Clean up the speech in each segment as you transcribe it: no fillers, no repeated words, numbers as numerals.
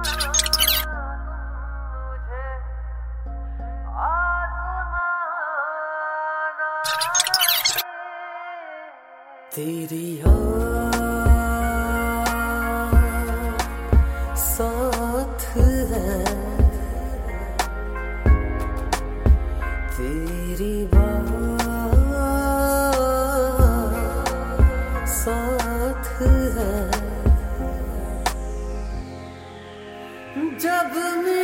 तेरी याद साथ है, तेरी बात साथ है। जब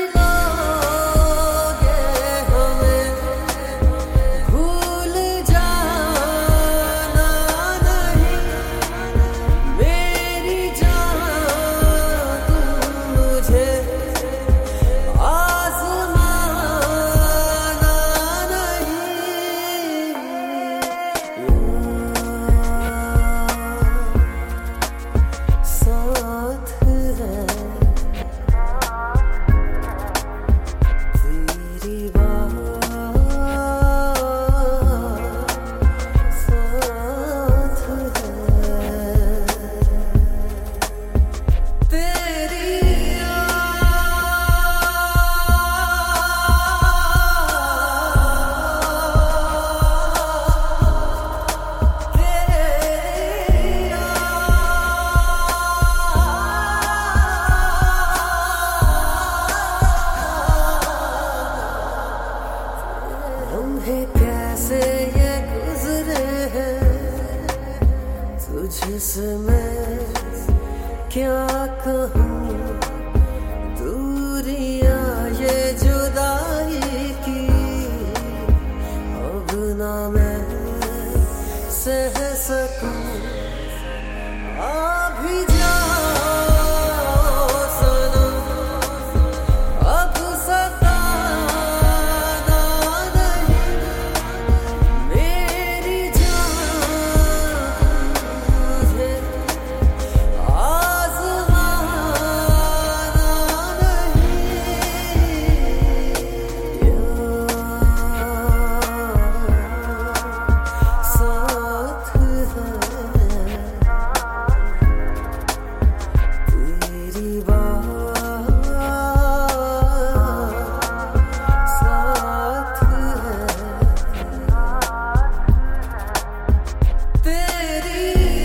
मिलोगे हमें भूल जाना नहीं, मेरी जान तुम मुझे आज़माना नहीं। साथ है कैसे ये गुजरे हैं, तुझसे मैं क्या कहूँ। दूरियां ये जुदाई की अब ना मैं सह सकूँ। अभी जाओ सनम, अब सताना नहीं, मेरी जान मुझे आज़माना नहीं। साथ है तेरी बात साथ है, तेरी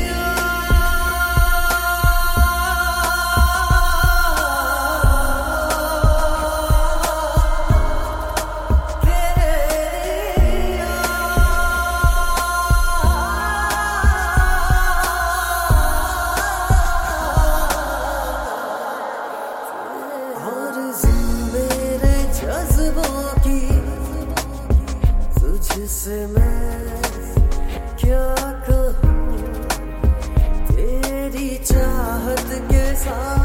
मेरे जज्बों की तुझसे मैं क्या कहूँ। तेरी चाहत के साथ